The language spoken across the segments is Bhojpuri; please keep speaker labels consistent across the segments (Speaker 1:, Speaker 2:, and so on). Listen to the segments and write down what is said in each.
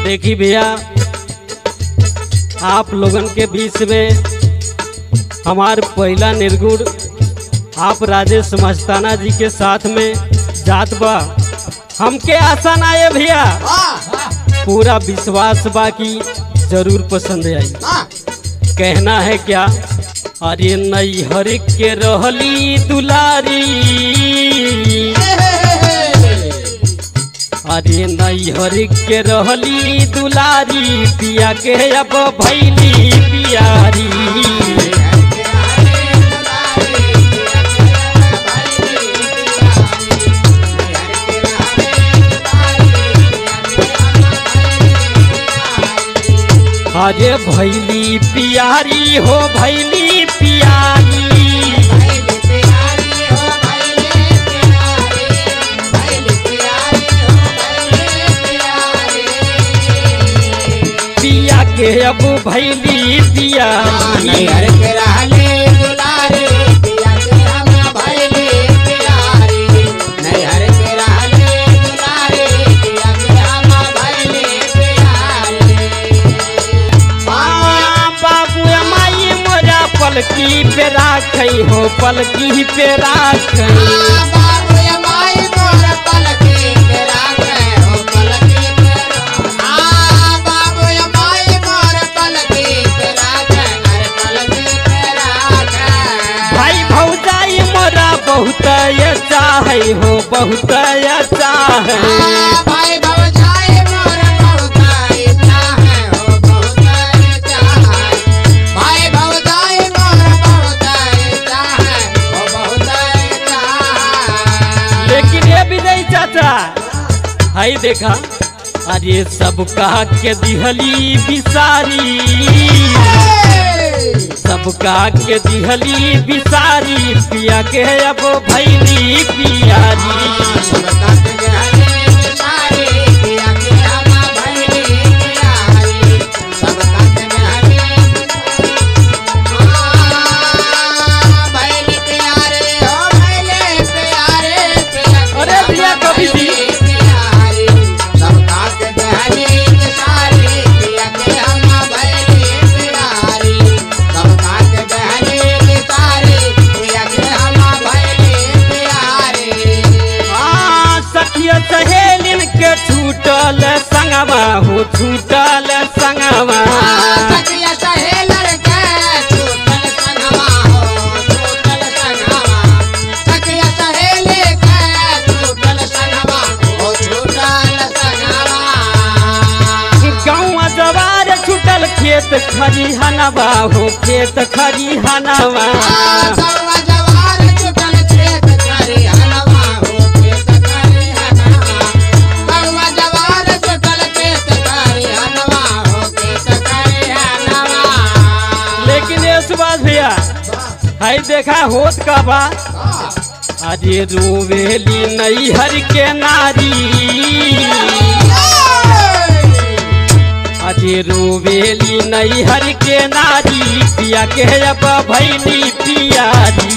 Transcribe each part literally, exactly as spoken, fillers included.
Speaker 1: देखी भैया, आप लोगन के बीच में हमार पहला निर्गुण आप राजेश मस्ताना जी के साथ में जात बा। हमके आशा ना है भैया, पूरा विश्वास बा कि जरूर पसंद आई। कहना है क्या, अरे नैहर के रहली दुलारी, अरे नैहर के रहली दुलारी, पिया के अब भैली पियारी। अरे भैली पियारी हो भैली पियारी, पिया के अब भैली पियारी।
Speaker 2: नैहर के रहले दुलारी, पिया के हम भैली पियारी। नैहर के रहले दुलारी, पिया के हम भैली पियारी।
Speaker 1: बाबू माई मोरा पलकी पे राखई हो, पलकी पे राखई।
Speaker 2: बाबू माई मोर पलकी पे राखे हो, पलकी पे आ बाबू माई मोर पलकी पे राखे, अरे पलकी पे राखे।
Speaker 1: भाई भौजाई मोरा बहुत चाहे हो, बहुत चाहे।
Speaker 2: भाई भौजाई मोर बहुत चाहे हो, बहुत चाहे। भाई भौजाई मोर बहुत चाहे हो, बहुत चाहे।
Speaker 1: लेकिन ये भी नहीं चाचा, हाय देखा, अरे सब कहा के दिहली बिसारी, सब कहा के दिहली बिसारी, पिया के अब भैली पियारी। अरे भैया कभी भी सहेलिन के छूटल संगवा हो, छूटल संगवा।
Speaker 2: सखिया सहेलर के छूटल संगवा हो, छूटल संगवा। सखिया सहेली के छूटल संगवा हो, छूटल संगवा।
Speaker 1: गाँव जवार छूटल खेत खरिहनवा हो, खेत खरिहनवा।
Speaker 2: गौवा जवार छूटल खेत खरिहनवा हो, खेत खरिहनवा। गौवा जवार छूटल खेत खरिहनवा हो, खेत खरिहनवा।
Speaker 1: लेकिन ये सुभाष भैया, हाय देखा होत का बा, अरे रोवेली नैहर के नारी, अरे रोवेली नैहर के नारी, पिया के अब भैली पियारी।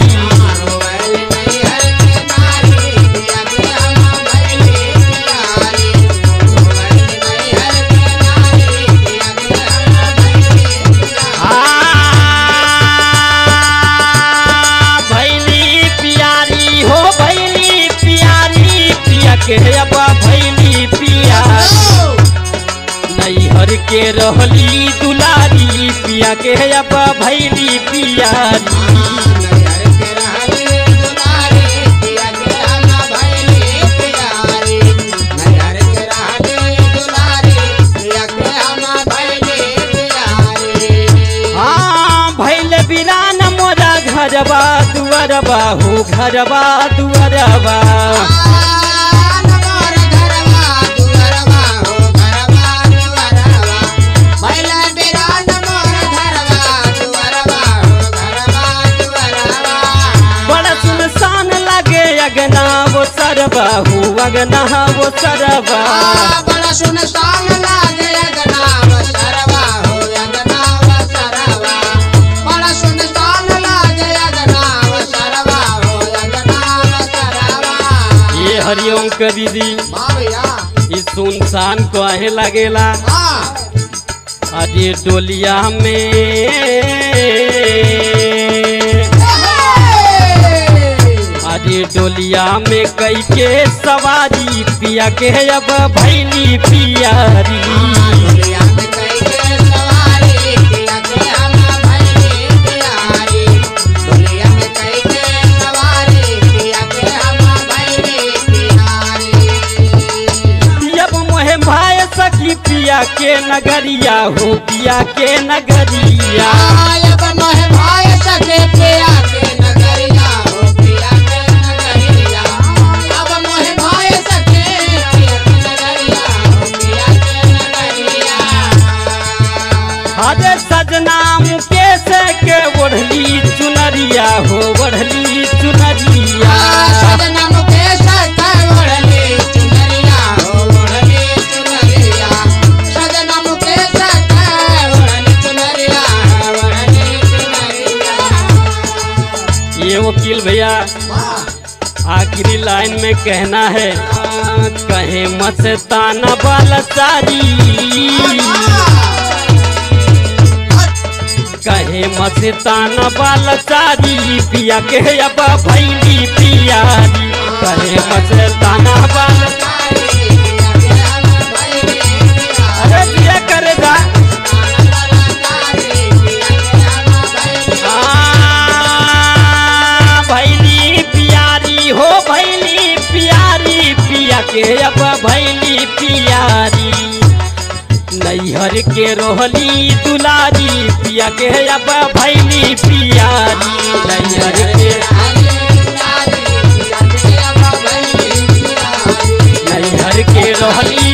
Speaker 1: के अब भैली पियारी, नैहर के रहली दुलारी, पिया के अब भैली पियारी।
Speaker 2: नैहर के रहले दुलारी, पिया के हम भैली पियारी। नैहर के रहले दुलारी, पिया के हम भैली पियारी।
Speaker 1: हाँ भैल बिरान मोरा घरबा दुअरबा हो, घरबा दुअरबा। अगना वो सरबा हो, अगना वो सरबा।
Speaker 2: बड़ा सुनसान लागे अगना वो सरबा हो, अगना वो सरबा। बड़ा सुनसान लागे अगना वो सरबा हो, अगना वो सरबा।
Speaker 1: ये हरिओम का दीदी,
Speaker 2: भैया
Speaker 1: इस सुनसान कहे लगेला
Speaker 2: हाँ
Speaker 1: अरे डोलिया में अरे डोलिया में कई के सवारी पिया के अब भैली पियारी
Speaker 2: डोलिया में कई के सवारी पिया के हम भइली प्यारी डोलिया में कई के सवारी पिया के हम भइली प्यारी
Speaker 1: अब मोहे भाई सखी पिया के नगरिया हो पिया के नगरिया
Speaker 2: अब मोहे भाई सके पिया के नगरिया हो पिया के नगरिया अब मोहे भाई सके पिया के नगरिया हो पिया के नगरिया
Speaker 1: अरे सजना मुकेश के ओढ़ली चुनरिया हो ओढ़ली चुनरिया
Speaker 2: सजना मुकेश का ओढ़ली चुनरिया हो ओढ़ली चुनरिया सजना मुकेश का ओढ़ली चुनरिया ओढ़ली चुनरिया
Speaker 1: ये वकील भैया आखिरी लाइन में कहना है कहे मस्ताना बालचारी कहे मस्ताना बालचारी पिया के अब भैली पियारी कहे मस्ताना बाल अरे पिया करे जा हाँ, भैली पियारी हो भैली पियारी पिया के अब भैली पियारी नैहर के रोहली दुलारी पिया के अब भैली पियारी नैहर के नैहर के रोहली